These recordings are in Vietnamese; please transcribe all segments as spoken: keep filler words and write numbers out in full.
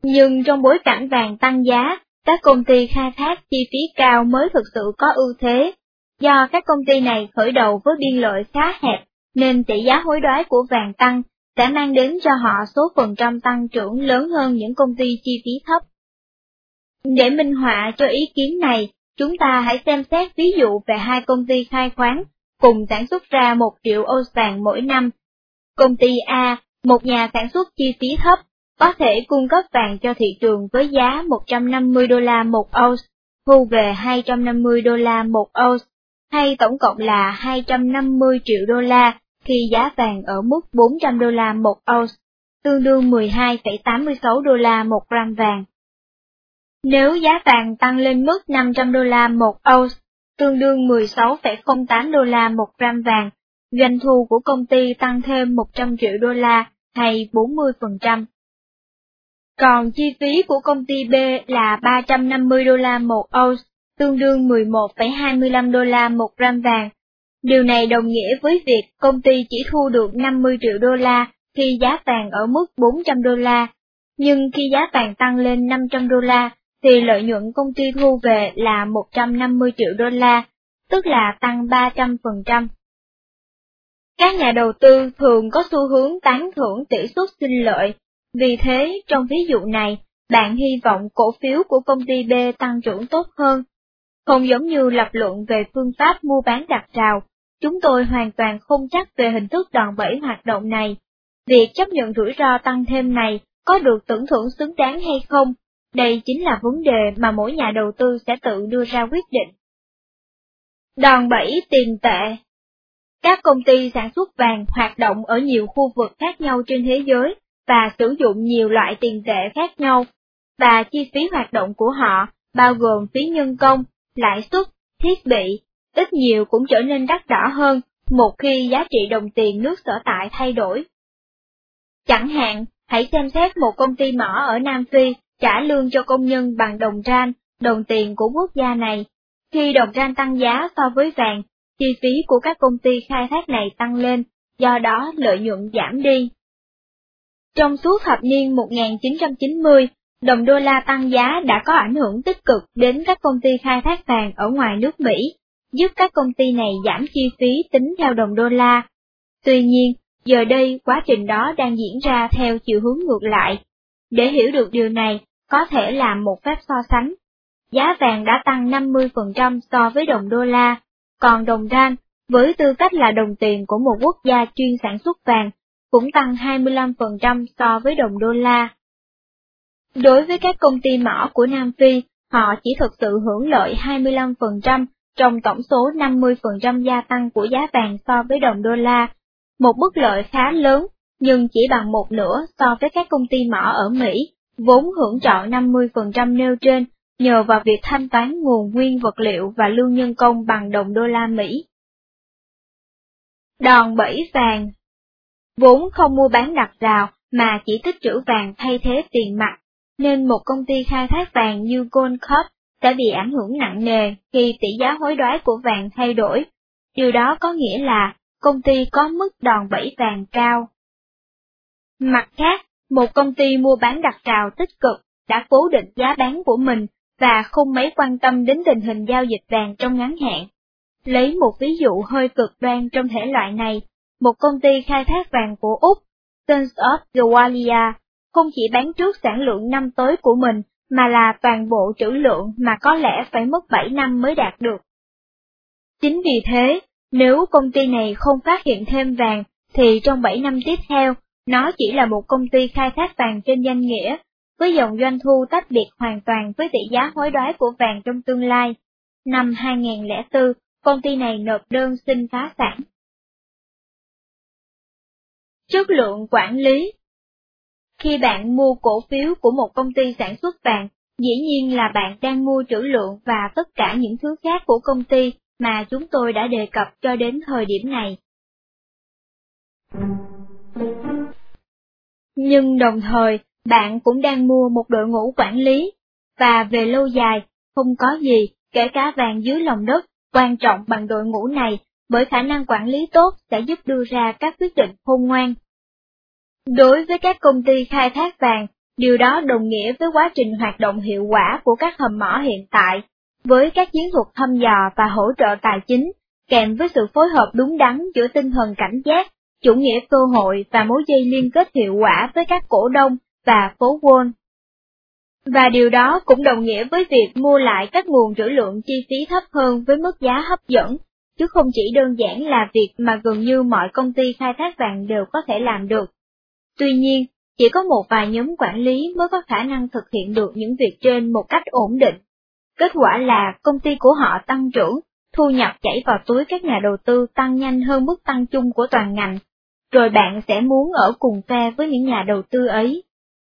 Nhưng trong bối cảnh vàng tăng giá, các công ty khai thác chi phí cao mới thực sự có ưu thế. Do các công ty này khởi đầu với biên lợi khá hẹp, nên tỷ giá hối đoái của vàng tăng sẽ mang đến cho họ số phần trăm tăng trưởng lớn hơn những công ty chi phí thấp. Để minh họa cho ý kiến này, chúng ta hãy xem xét ví dụ về hai công ty khai khoáng, cùng sản xuất ra một triệu ounce vàng mỗi năm. Công ty A, một nhà sản xuất chi phí thấp, có thể cung cấp vàng cho thị trường với giá một trăm năm mươi đô la một ounce, thu về hai trăm năm mươi đô la một ounce, hay tổng cộng là hai trăm năm mươi triệu đô la khi giá vàng ở mức bốn trăm đô la một ounce, tương đương mười hai phẩy tám mươi sáu đô la một gram vàng. Nếu giá vàng tăng lên mức năm trăm đô la một ounce, tương đương mười sáu phẩy không tám đô la một gram vàng, doanh thu của công ty tăng thêm một trăm triệu đô la hay bốn mươi phần trăm. Còn chi phí của công ty B là ba trăm năm mươi đô la một ounce, tương đương mười một phẩy hai mươi lăm đô la một gram vàng. Điều này đồng nghĩa với việc công ty chỉ thu được năm mươi triệu đô la khi giá vàng ở mức bốn trăm đô la, nhưng khi giá vàng tăng lên năm trăm đô la, thì lợi nhuận công ty thu về là một trăm năm mươi triệu đô la, tức là tăng ba trăm phần trăm. Các nhà đầu tư thường có xu hướng tán thưởng tỷ suất sinh lợi, vì thế trong ví dụ này, bạn hy vọng cổ phiếu của công ty B tăng trưởng tốt hơn. Không giống như lập luận về phương pháp mua bán đặt rào, chúng tôi hoàn toàn không chắc về hình thức đòn bẩy hoạt động này. Việc chấp nhận rủi ro tăng thêm này có được tưởng thưởng xứng đáng hay không? Đây chính là vấn đề mà mỗi nhà đầu tư sẽ tự đưa ra quyết định. Đòn bẩy tiền tệ. Các công ty sản xuất vàng hoạt động ở nhiều khu vực khác nhau trên thế giới và sử dụng nhiều loại tiền tệ khác nhau, và chi phí hoạt động của họ, bao gồm phí nhân công, lãi suất, thiết bị, ít nhiều cũng trở nên đắt đỏ hơn một khi giá trị đồng tiền nước sở tại thay đổi. Chẳng hạn, hãy xem xét một công ty mỏ ở Nam Phi trả lương cho công nhân bằng đồng rand, đồng tiền của quốc gia này. Khi đồng rand tăng giá so với vàng, chi phí của các công ty khai thác này tăng lên, do đó lợi nhuận giảm đi. Trong suốt thập niên một nghìn chín trăm chín mươi, đồng đô la tăng giá đã có ảnh hưởng tích cực đến các công ty khai thác vàng ở ngoài nước Mỹ, giúp các công ty này giảm chi phí tính theo đồng đô la. Tuy nhiên, giờ đây quá trình đó đang diễn ra theo chiều hướng ngược lại. Để hiểu được điều này, có thể làm một phép so sánh. Giá vàng đã tăng năm mươi phần trăm so với đồng đô la, còn đồng rand, với tư cách là đồng tiền của một quốc gia chuyên sản xuất vàng, cũng tăng hai mươi lăm phần trăm so với đồng đô la. Đối với các công ty mỏ của Nam Phi, họ chỉ thực sự hưởng lợi hai mươi lăm phần trăm trong tổng số năm mươi phần trăm gia tăng của giá vàng so với đồng đô la, một mức lợi khá lớn, nhưng chỉ bằng một nửa so với các công ty mỏ ở Mỹ, vốn hưởng trọn năm mươi phần trăm nêu trên, nhờ vào việc thanh toán nguồn nguyên vật liệu và lương nhân công bằng đồng đô la Mỹ. Đòn bẩy vàng. Vốn không mua bán đặt rào mà chỉ tích trữ vàng thay thế tiền mặt, nên một công ty khai thác vàng như Goldcorp sẽ bị ảnh hưởng nặng nề khi tỷ giá hối đoái của vàng thay đổi. Điều đó có nghĩa là công ty có mức đòn bẩy vàng cao. Mặt khác, một công ty mua bán đặt rào tích cực đã cố định giá bán của mình và không mấy quan tâm đến tình hình giao dịch vàng trong ngắn hạn. Lấy một ví dụ hơi cực đoan trong thể loại này, một công ty khai thác vàng của Úc, Sons of Gewalia, không chỉ bán trước sản lượng năm tới của mình, mà là toàn bộ trữ lượng mà có lẽ phải mất bảy năm mới đạt được. Chính vì thế, nếu công ty này không phát hiện thêm vàng, thì trong bảy năm tiếp theo, nó chỉ là một công ty khai thác vàng trên danh nghĩa, với dòng doanh thu tách biệt hoàn toàn với tỷ giá hối đoái của vàng trong tương lai. Năm hai nghìn không trăm lẻ bốn, công ty này nộp đơn xin phá sản. Chất lượng quản lý. Khi bạn mua cổ phiếu của một công ty sản xuất vàng, dĩ nhiên là bạn đang mua trữ lượng và tất cả những thứ khác của công ty mà chúng tôi đã đề cập cho đến thời điểm này. Nhưng đồng thời, bạn cũng đang mua một đội ngũ quản lý, và về lâu dài, không có gì, kể cả vàng dưới lòng đất, quan trọng bằng đội ngũ này, bởi khả năng quản lý tốt sẽ giúp đưa ra các quyết định khôn ngoan. Đối với các công ty khai thác vàng, Điều đó đồng nghĩa với quá trình hoạt động hiệu quả của các hầm mỏ hiện tại, với các chiến thuật thăm dò và hỗ trợ tài chính, kèm với sự phối hợp đúng đắn giữa tinh thần cảnh giác, chủ nghĩa cơ hội và mối dây liên kết hiệu quả với các cổ đông và phố Wall. Và điều đó cũng đồng nghĩa với việc mua lại các nguồn trữ lượng chi phí thấp hơn với mức giá hấp dẫn, chứ không chỉ đơn giản là việc mà gần như mọi công ty khai thác vàng đều có thể làm được. Tuy nhiên, chỉ có một vài nhóm quản lý mới có khả năng thực hiện được những việc trên một cách ổn định. Kết quả là công ty của họ tăng trưởng, thu nhập chảy vào túi các nhà đầu tư tăng nhanh hơn mức tăng chung của toàn ngành, rồi bạn sẽ muốn ở cùng phe với những nhà đầu tư ấy.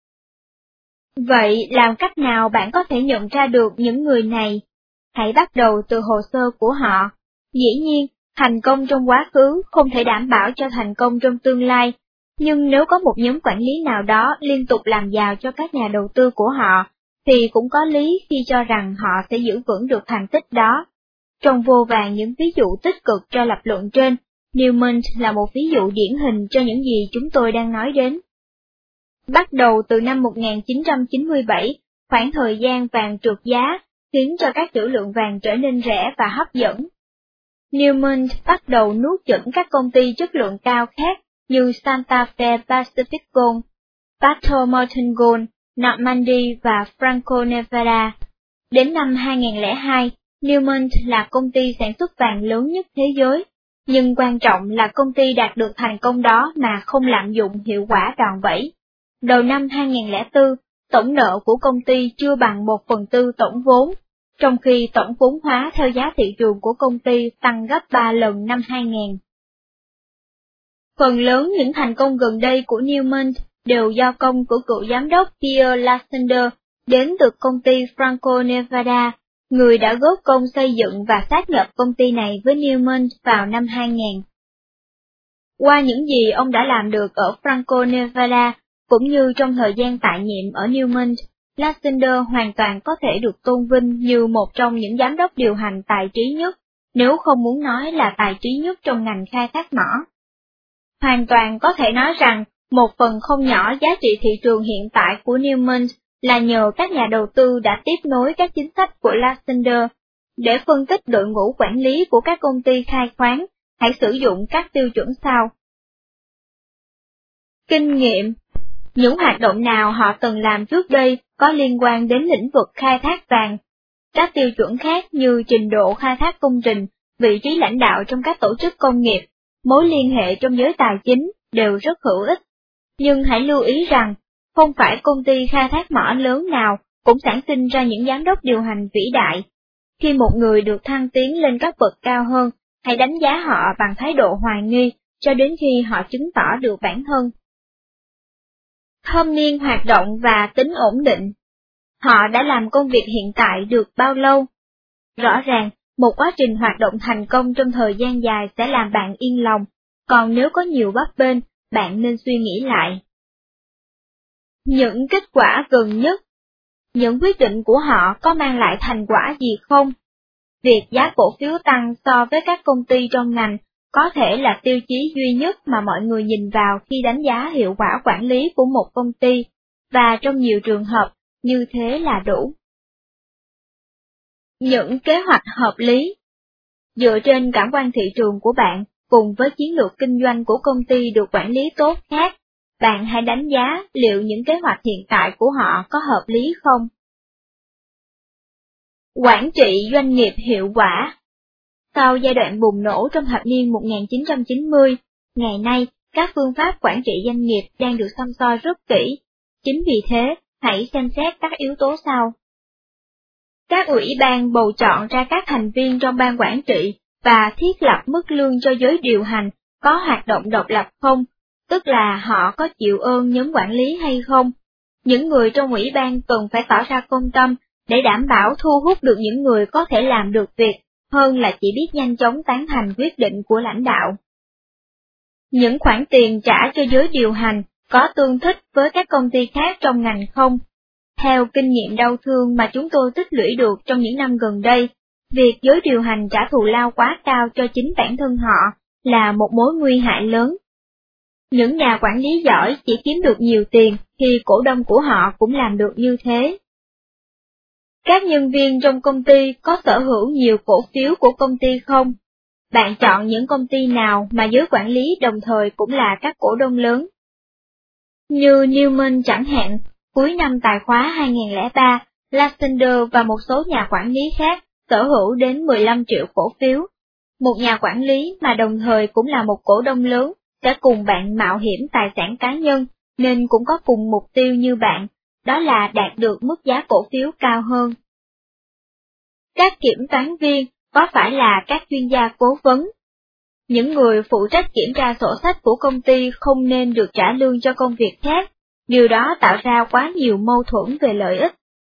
Vậy làm cách nào bạn có thể nhận ra được những người này? Hãy bắt đầu từ hồ sơ của họ. Dĩ nhiên, thành công trong quá khứ không thể đảm bảo cho thành công trong tương lai, nhưng nếu có một nhóm quản lý nào đó liên tục làm giàu cho các nhà đầu tư của họ, thì cũng có lý khi cho rằng họ sẽ giữ vững được thành tích đó. Trong vô vàn những ví dụ tích cực cho lập luận trên, Newmont là một ví dụ điển hình cho những gì chúng tôi đang nói đến. Bắt đầu từ năm một nghìn chín trăm chín mươi bảy, khoảng thời gian vàng trượt giá, khiến cho các trữ lượng vàng trở nên rẻ và hấp dẫn. Newmont bắt đầu nuốt chửng các công ty chất lượng cao khác như Santa Fe Pacific Gold, Battle Mountain Gold, Normandy và Franco-Nevada. Đến năm hai nghìn không trăm lẻ hai, Newmont là công ty sản xuất vàng lớn nhất thế giới, nhưng quan trọng là công ty đạt được thành công đó mà không lạm dụng hiệu quả đòn bẩy. Đầu năm hai nghìn không trăm lẻ bốn, tổng nợ của công ty chưa bằng một phần tư tổng vốn, trong khi tổng vốn hóa theo giá thị trường của công ty tăng gấp ba lần năm hai nghìn. Phần lớn những thành công gần đây của Newmont đều do công của cựu giám đốc Pierre Lassender đến từ công ty Franco-Nevada, người đã góp công xây dựng và sát nhập công ty này với Newmont vào năm hai nghìn. Qua những gì ông đã làm được ở Franco-Nevada, cũng như trong thời gian tại nhiệm ở Newmont, Lassender hoàn toàn có thể được tôn vinh như một trong những giám đốc điều hành tài trí nhất, nếu không muốn nói là tài trí nhất trong ngành khai thác mỏ. Hoàn toàn có thể nói rằng, một phần không nhỏ giá trị thị trường hiện tại của Newmont là nhờ các nhà đầu tư đã tiếp nối các chính sách của Lassender. Để phân tích đội ngũ quản lý của các công ty khai khoáng, hãy sử dụng các tiêu chuẩn sau. Kinh nghiệm. Những hoạt động nào họ từng làm trước đây có liên quan đến lĩnh vực khai thác vàng. Các tiêu chuẩn khác như trình độ khai thác công trình, vị trí lãnh đạo trong các tổ chức công nghiệp, mối liên hệ trong giới tài chính đều rất hữu ích. Nhưng hãy lưu ý rằng, không phải công ty khai thác mỏ lớn nào cũng sản sinh ra những giám đốc điều hành vĩ đại. Khi một người được thăng tiến lên các bậc cao hơn, hãy đánh giá họ bằng thái độ hoài nghi cho đến khi họ chứng tỏ được bản thân. Thâm niên hoạt động và tính ổn định. Họ đã làm công việc hiện tại được bao lâu? Rõ ràng, một quá trình hoạt động thành công trong thời gian dài sẽ làm bạn yên lòng, còn nếu có nhiều bấp bênh, bạn nên suy nghĩ lại. Những kết quả gần nhất. Những quyết định của họ có mang lại thành quả gì không? Việc giá cổ phiếu tăng so với các công ty trong ngành có thể là tiêu chí duy nhất mà mọi người nhìn vào khi đánh giá hiệu quả quản lý của một công ty, và trong nhiều trường hợp, như thế là đủ. Những kế hoạch hợp lý. Dựa trên cảm quan thị trường của bạn, cùng với chiến lược kinh doanh của công ty được quản lý tốt khác, bạn hãy đánh giá liệu những kế hoạch hiện tại của họ có hợp lý không. Quản trị doanh nghiệp hiệu quả. Sau giai đoạn bùng nổ trong thập niên một nghìn chín trăm chín mươi, ngày nay, các phương pháp quản trị doanh nghiệp đang được xăm soi rất kỹ. Chính vì thế, hãy xem xét các yếu tố sau. Các ủy ban bầu chọn ra các thành viên trong ban quản trị và thiết lập mức lương cho giới điều hành có hoạt động độc lập không, tức là họ có chịu ơn nhóm quản lý hay không. Những người trong ủy ban cần phải tỏ ra công tâm để đảm bảo thu hút được những người có thể làm được việc, hơn là chỉ biết nhanh chóng tán thành quyết định của lãnh đạo. Những khoản tiền trả cho giới điều hành có tương thích với các công ty khác trong ngành không? Theo kinh nghiệm đau thương mà chúng tôi tích lũy được trong những năm gần đây, việc giới điều hành trả thù lao quá cao cho chính bản thân họ là một mối nguy hại lớn. Những nhà quản lý giỏi chỉ kiếm được nhiều tiền khi cổ đông của họ cũng làm được như thế. Các nhân viên trong công ty có sở hữu nhiều cổ phiếu của công ty không? Bạn chọn những công ty nào mà giới quản lý đồng thời cũng là các cổ đông lớn? Như Newman chẳng hạn, cuối năm tài khóa hai không không ba, Lassender và một số nhà quản lý khác sở hữu đến mười lăm triệu cổ phiếu. Một nhà quản lý mà đồng thời cũng là một cổ đông lớn sẽ cùng bạn mạo hiểm tài sản cá nhân, nên cũng có cùng mục tiêu như bạn, đó là đạt được mức giá cổ phiếu cao hơn. Các kiểm toán viên có phải là các chuyên gia cố vấn? Những người phụ trách kiểm tra sổ sách của công ty không nên được trả lương cho công việc khác, điều đó tạo ra quá nhiều mâu thuẫn về lợi ích.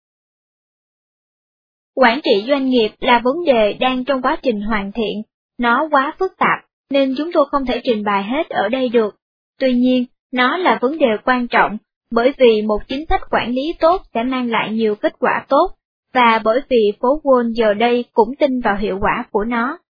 Quản trị doanh nghiệp là vấn đề đang trong quá trình hoàn thiện, nó quá phức tạp, nên chúng tôi không thể trình bày hết ở đây được. Tuy nhiên, nó là vấn đề quan trọng, bởi vì một chính sách quản lý tốt sẽ mang lại nhiều kết quả tốt, và bởi vì phố Wall giờ đây cũng tin vào hiệu quả của nó.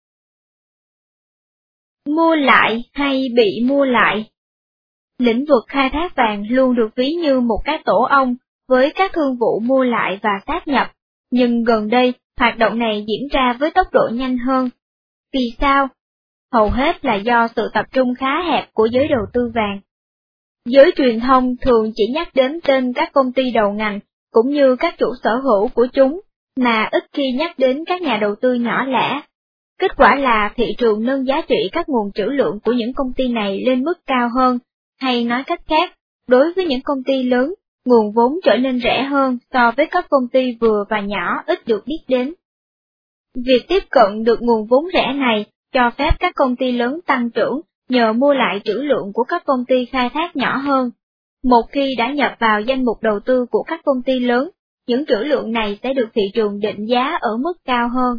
Mua lại hay bị mua lại? Lĩnh vực khai thác vàng luôn được ví như một cái tổ ong với các thương vụ mua lại và sát nhập, nhưng gần đây hoạt động này diễn ra với tốc độ nhanh hơn. Vì sao? Hầu hết là do sự tập trung khá hẹp của giới đầu tư vàng. Giới truyền thông thường chỉ nhắc đến tên các công ty đầu ngành cũng như các chủ sở hữu của chúng, mà ít khi nhắc đến các nhà đầu tư nhỏ lẻ. Kết quả là thị trường nâng giá trị các nguồn trữ lượng của những công ty này lên mức cao hơn, hay nói cách khác, đối với những công ty lớn, nguồn vốn trở nên rẻ hơn so với các công ty vừa và nhỏ ít được biết đến. Việc tiếp cận được nguồn vốn rẻ này cho phép các công ty lớn tăng trưởng nhờ mua lại trữ lượng của các công ty khai thác nhỏ hơn. Một khi đã nhập vào danh mục đầu tư của các công ty lớn, những trữ lượng này sẽ được thị trường định giá ở mức cao hơn.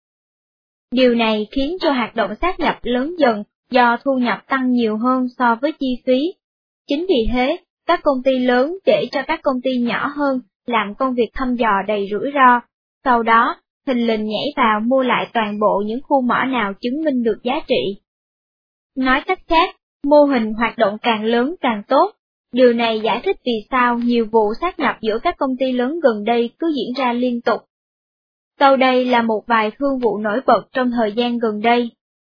Điều này khiến cho hoạt động sát nhập lớn dần do thu nhập tăng nhiều hơn so với chi phí. Chính vì thế, các công ty lớn để cho các công ty nhỏ hơn làm công việc thăm dò đầy rủi ro, sau đó, thình lình nhảy vào mua lại toàn bộ những khu mỏ nào chứng minh được giá trị. Nói cách khác, mô hình hoạt động càng lớn càng tốt. Điều này giải thích vì sao nhiều vụ sát nhập giữa các công ty lớn gần đây cứ diễn ra liên tục. Sau đây là một vài thương vụ nổi bật trong thời gian gần đây.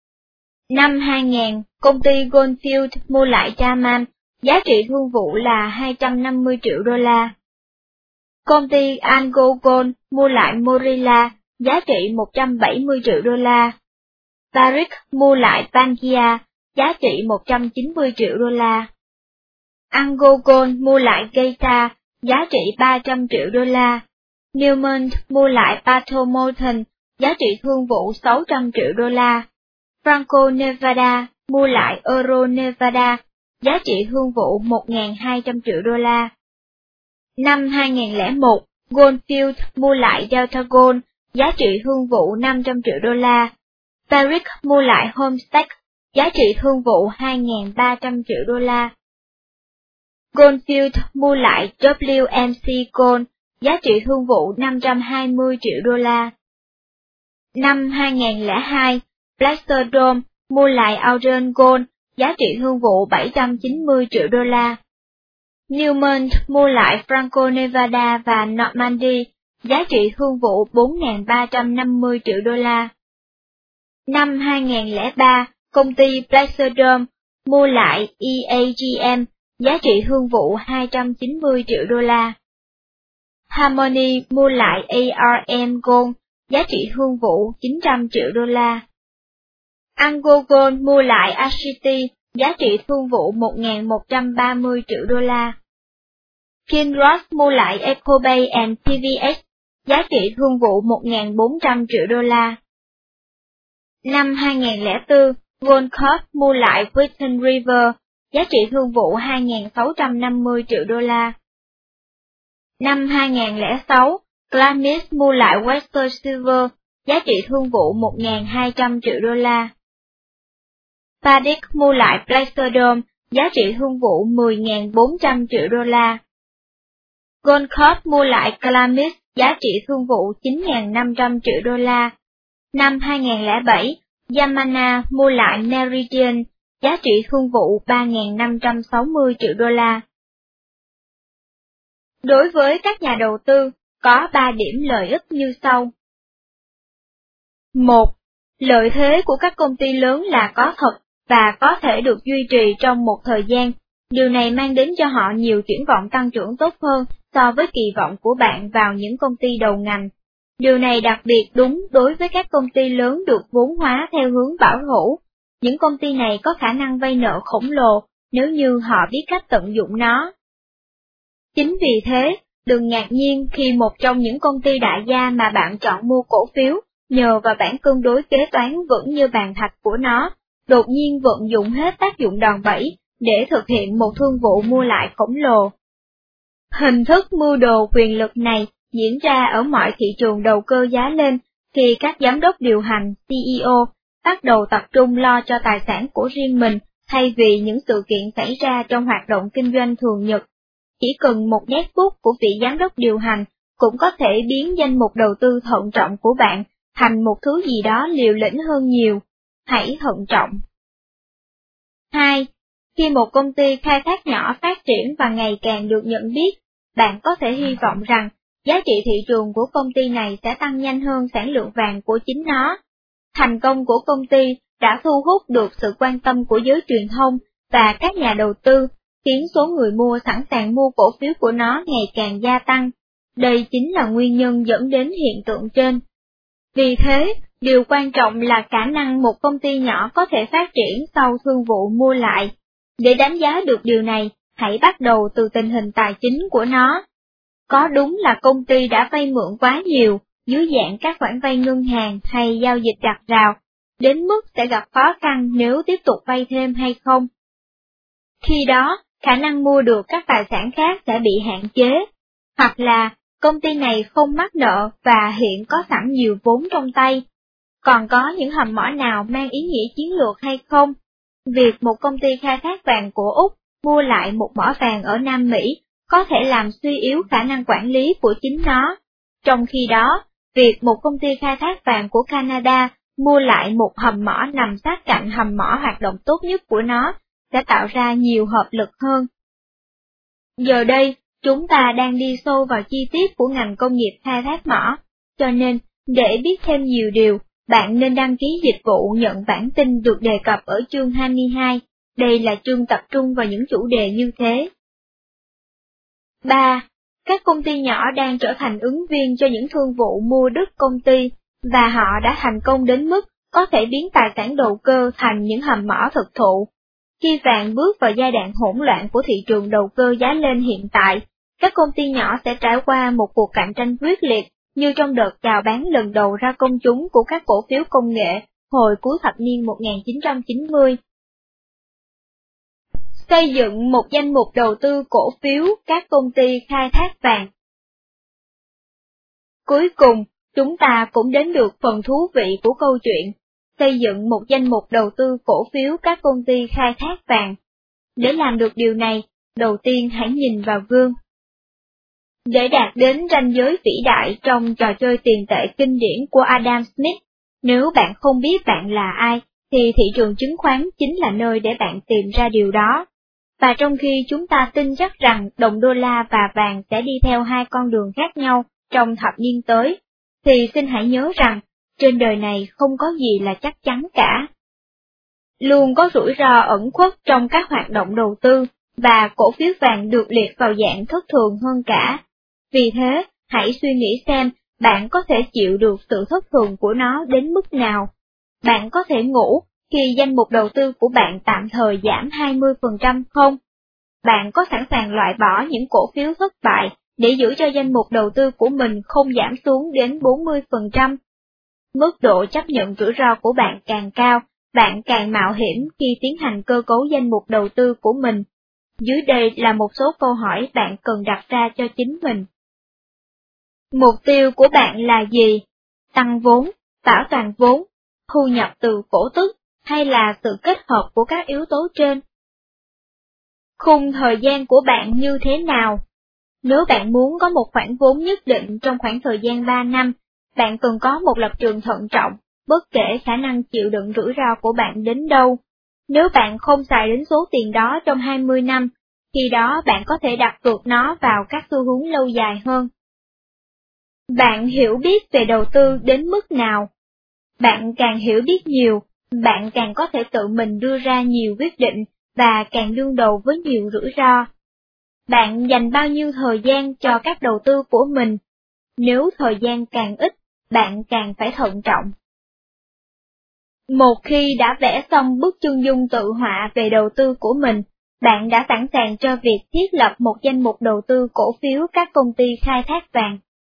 Năm hai nghìn, công ty Goldfield mua lại Charman, giá trị thương vụ là hai trăm năm mươi triệu đô la. Công ty Anglo Gold mua lại Morila, giá trị một trăm bảy mươi triệu đô la. Barrick mua lại Pangaea, giá trị một trăm chín mươi triệu đô la. Anglo Gold mua lại Geita, giá trị ba trăm triệu đô la. Newmont mua lại Pato Molten, giá trị thương vụ sáu trăm triệu đô la. Franco-Nevada mua lại Euro Nevada, giá trị thương vụ một nghìn hai trăm triệu đô la. Năm hai nghìn lẻ một, Goldfield mua lại Delta Gold, giá trị thương vụ năm trăm triệu đô la. Barrick mua lại Homestake, giá trị thương vụ hai nghìn ba trăm triệu đô la. Goldfield mua lại W M C Gold, giá trị thương vụ năm trăm hai mươi triệu đô la. Năm hai nghìn lẻ hai, Blaster Dome mua lại Auburn Gold, giá trị thương vụ bảy trăm chín mươi triệu đô la. Newmont mua lại Franco-Nevada và Normandy, giá trị thương vụ bốn nghìn ba trăm năm mươi triệu đô la. Năm hai nghìn lẻ ba, công ty Blaster Dome mua lại E A G M, giá trị thương vụ hai trăm chín mươi triệu đô la. Harmony mua lại A R M Gold, giá trị thương vụ chín trăm triệu đô la. Anglo Gold mua lại Ashiti, giá trị thương vụ một nghìn một trăm ba mươi triệu đô la. Kinross mua lại Ecobay and P V S, giá trị thương vụ một nghìn bốn trăm triệu đô la. Năm hai nghìn lẻ bốn, Goldcorp mua lại Wheaton River, giá trị thương vụ hai nghìn sáu trăm năm mươi triệu đô la. Năm hai nghìn lẻ sáu, Glamis mua lại Western Silver, giá trị thương vụ một nghìn hai trăm triệu đô la. Paddock mua lại Blaster Dome, giá trị thương vụ mười nghìn bốn trăm triệu đô la. Goldcorp mua lại Glamis, giá trị thương vụ chín nghìn năm trăm triệu đô la. Năm hai nghìn lẻ bảy, Yamana mua lại Meridian, giá trị thương vụ ba nghìn năm trăm sáu mươi triệu đô la. Đối với các nhà đầu tư, có ba điểm lợi ích như sau. một. Lợi thế của các công ty lớn là có thật và có thể được duy trì trong một thời gian. Điều này mang đến cho họ nhiều triển vọng tăng trưởng tốt hơn so với kỳ vọng của bạn vào những công ty đầu ngành. Điều này đặc biệt đúng đối với các công ty lớn được vốn hóa theo hướng bảo hữu. Những công ty này có khả năng vay nợ khổng lồ nếu như họ biết cách tận dụng nó. Chính vì thế, đừng ngạc nhiên khi một trong những công ty đại gia mà bạn chọn mua cổ phiếu, nhờ vào bản cân đối kế toán vững như bàn thạch của nó, đột nhiên vận dụng hết tác dụng đòn bẩy để thực hiện một thương vụ mua lại khổng lồ. Hình thức mưu đồ quyền lực này diễn ra ở mọi thị trường đầu cơ giá lên khi các giám đốc điều hành, xê e ô, bắt đầu tập trung lo cho tài sản của riêng mình thay vì những sự kiện xảy ra trong hoạt động kinh doanh thường nhật. Chỉ cần một nét bút của vị giám đốc điều hành cũng có thể biến danh mục đầu tư thận trọng của bạn thành một thứ gì đó liều lĩnh hơn nhiều. Hãy thận trọng. hai. Khi một công ty khai thác nhỏ phát triển và ngày càng được nhận biết, bạn có thể hy vọng rằng giá trị thị trường của công ty này sẽ tăng nhanh hơn sản lượng vàng của chính nó. Thành công của công ty đã thu hút được sự quan tâm của giới truyền thông và các nhà đầu tư, khiến số người mua sẵn sàng mua cổ phiếu của nó ngày càng gia tăng. Đây chính là nguyên nhân dẫn đến hiện tượng trên. Vì thế, điều quan trọng là khả năng một công ty nhỏ có thể phát triển sau thương vụ mua lại. Để đánh giá được điều này, hãy bắt đầu từ tình hình tài chính của nó. Có đúng là công ty đã vay mượn quá nhiều, dưới dạng các khoản vay ngân hàng hay giao dịch đặt rào, đến mức sẽ gặp khó khăn nếu tiếp tục vay thêm hay không? Khi đó, khả năng mua được các tài sản khác sẽ bị hạn chế, hoặc là công ty này không mắc nợ và hiện có sẵn nhiều vốn trong tay. Còn có những hầm mỏ nào mang ý nghĩa chiến lược hay không? Việc một công ty khai thác vàng của Úc mua lại một mỏ vàng ở Nam Mỹ có thể làm suy yếu khả năng quản lý của chính nó. Trong khi đó, việc một công ty khai thác vàng của Canada mua lại một hầm mỏ nằm sát cạnh hầm mỏ hoạt động tốt nhất của nó sẽ tạo ra nhiều hợp lực hơn. Giờ đây, chúng ta đang đi sâu vào chi tiết của ngành công nghiệp khai thác mỏ, cho nên, để biết thêm nhiều điều, bạn nên đăng ký dịch vụ nhận bản tin được đề cập ở chương hai mươi hai, đây là chương tập trung vào những chủ đề như thế. ba. Các công ty nhỏ đang trở thành ứng viên cho những thương vụ mua đứt công ty, và họ đã thành công đến mức có thể biến tài sản đầu cơ thành những hầm mỏ thực thụ. Khi vàng bước vào giai đoạn hỗn loạn của thị trường đầu cơ giá lên hiện tại, các công ty nhỏ sẽ trải qua một cuộc cạnh tranh quyết liệt như trong đợt chào bán lần đầu ra công chúng của các cổ phiếu công nghệ hồi cuối thập niên một nghìn chín trăm chín mươi. Xây dựng một danh mục đầu tư cổ phiếu các công ty khai thác vàng. Cuối cùng, chúng ta cũng đến được phần thú vị của câu chuyện, xây dựng một danh mục đầu tư cổ phiếu các công ty khai thác vàng. Để làm được điều này, đầu tiên hãy nhìn vào gương. Để đạt đến ranh giới vĩ đại trong trò chơi tiền tệ kinh điển của Adam Smith, nếu bạn không biết bạn là ai, thì thị trường chứng khoán chính là nơi để bạn tìm ra điều đó. Và trong khi chúng ta tin chắc rằng đồng đô la và vàng sẽ đi theo hai con đường khác nhau trong thập niên tới, thì xin hãy nhớ rằng, trên đời này không có gì là chắc chắn cả. Luôn có rủi ro ẩn khuất trong các hoạt động đầu tư, và cổ phiếu vàng được liệt vào dạng thất thường hơn cả. Vì thế, hãy suy nghĩ xem bạn có thể chịu được sự thất thường của nó đến mức nào. Bạn có thể ngủ khi danh mục đầu tư của bạn tạm thời giảm hai mươi phần trăm không? Bạn có sẵn sàng loại bỏ những cổ phiếu thất bại để giữ cho danh mục đầu tư của mình không giảm xuống đến bốn mươi phần trăm? Mức độ chấp nhận rủi ro của bạn càng cao, bạn càng mạo hiểm khi tiến hành cơ cấu danh mục đầu tư của mình. Dưới đây là một số câu hỏi bạn cần đặt ra cho chính mình. Mục tiêu của bạn là gì? Tăng vốn, bảo toàn vốn, thu nhập từ cổ tức, hay là sự kết hợp của các yếu tố trên? Khung thời gian của bạn như thế nào? Nếu bạn muốn có một khoản vốn nhất định trong khoảng thời gian ba năm, bạn cần có một lập trường thận trọng, bất kể khả năng chịu đựng rủi ro của bạn đến đâu. Nếu bạn không xài đến số tiền đó trong hai mươi năm, khi đó bạn có thể đặt cược nó vào các xu hướng lâu dài hơn. Bạn hiểu biết về đầu tư đến mức nào? Bạn càng hiểu biết nhiều, bạn càng có thể tự mình đưa ra nhiều quyết định và càng đương đầu với nhiều rủi ro. Bạn dành bao nhiêu thời gian cho các đầu tư của mình? Nếu thời gian càng ít, bạn càng phải thận trọng. Một khi đã vẽ xong bức chân dung tự họa về đầu tư của mình, bạn đã sẵn sàng cho việc thiết lập một danh mục đầu tư cổ phiếu các công ty khai thác vàng.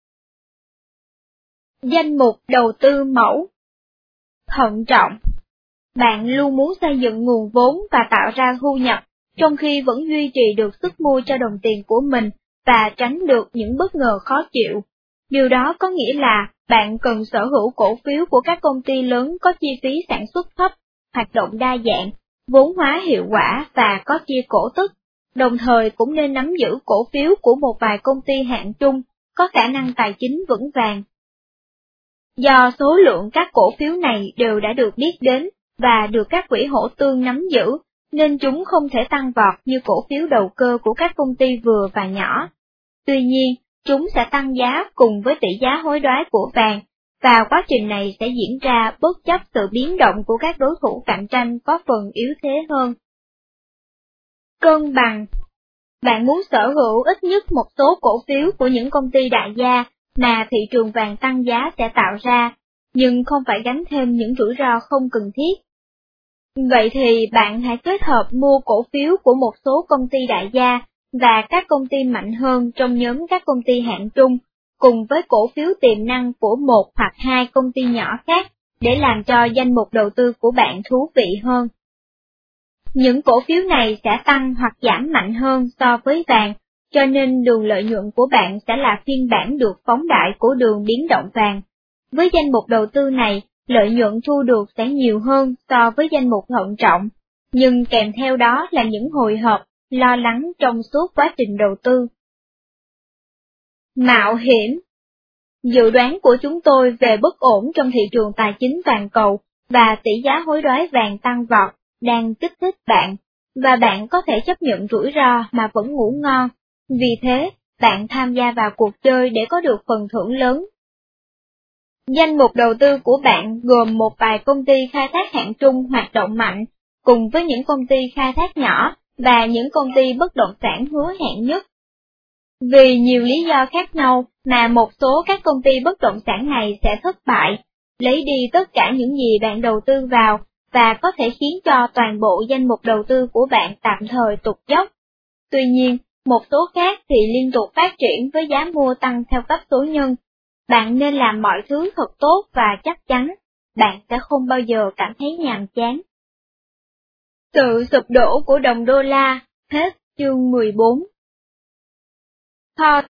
Danh mục đầu tư mẫu. Thận trọng. Bạn luôn muốn xây dựng nguồn vốn và tạo ra thu nhập, trong khi vẫn duy trì được sức mua cho đồng tiền của mình và tránh được những bất ngờ khó chịu. Điều đó có nghĩa là bạn cần sở hữu cổ phiếu của các công ty lớn có chi phí sản xuất thấp, hoạt động đa dạng, vốn hóa hiệu quả và có chia cổ tức, đồng thời cũng nên nắm giữ cổ phiếu của một vài công ty hạng trung, có khả năng tài chính vững vàng. Do số lượng các cổ phiếu này đều đã được biết đến và được các quỹ hỗ tương nắm giữ, nên chúng không thể tăng vọt như cổ phiếu đầu cơ của các công ty vừa và nhỏ. Tuy nhiên, chúng sẽ tăng giá cùng với tỷ giá hối đoái của vàng, và quá trình này sẽ diễn ra bất chấp sự biến động của các đối thủ cạnh tranh có phần yếu thế hơn. Cân bằng. Bạn muốn sở hữu ít nhất một số cổ phiếu của những công ty đại gia mà thị trường vàng tăng giá sẽ tạo ra, nhưng không phải gánh thêm những rủi ro không cần thiết. Vậy thì bạn hãy kết hợp mua cổ phiếu của một số công ty đại gia và các công ty mạnh hơn trong nhóm các công ty hạng trung, cùng với cổ phiếu tiềm năng của một hoặc hai công ty nhỏ khác, để làm cho danh mục đầu tư của bạn thú vị hơn. Những cổ phiếu này sẽ tăng hoặc giảm mạnh hơn so với vàng, cho nên đường lợi nhuận của bạn sẽ là phiên bản được phóng đại của đường biến động vàng. Với danh mục đầu tư này, lợi nhuận thu được sẽ nhiều hơn so với danh mục thận trọng, nhưng kèm theo đó là những hồi hộp, lo lắng trong suốt quá trình đầu tư. Mạo hiểm. Dự đoán của chúng tôi về bất ổn trong thị trường tài chính toàn cầu và tỷ giá hối đoái vàng tăng vọt đang kích thích bạn, và bạn có thể chấp nhận rủi ro mà vẫn ngủ ngon. Vì thế, bạn tham gia vào cuộc chơi để có được phần thưởng lớn. Danh mục đầu tư của bạn gồm một vài công ty khai thác hạng trung hoạt động mạnh, cùng với những công ty khai thác nhỏ và những công ty bất động sản hứa hẹn nhất. Vì nhiều lý do khác nhau mà một số các công ty bất động sản này sẽ thất bại, lấy đi tất cả những gì bạn đầu tư vào, và có thể khiến cho toàn bộ danh mục đầu tư của bạn tạm thời tụt dốc. Tuy nhiên, một số khác thì liên tục phát triển với giá mua tăng theo cấp số nhân. Bạn nên làm mọi thứ thật tốt và chắc chắn, bạn sẽ không bao giờ cảm thấy nhàm chán. Sự sụp đổ của đồng đô la, hết chương mười bốn. Thor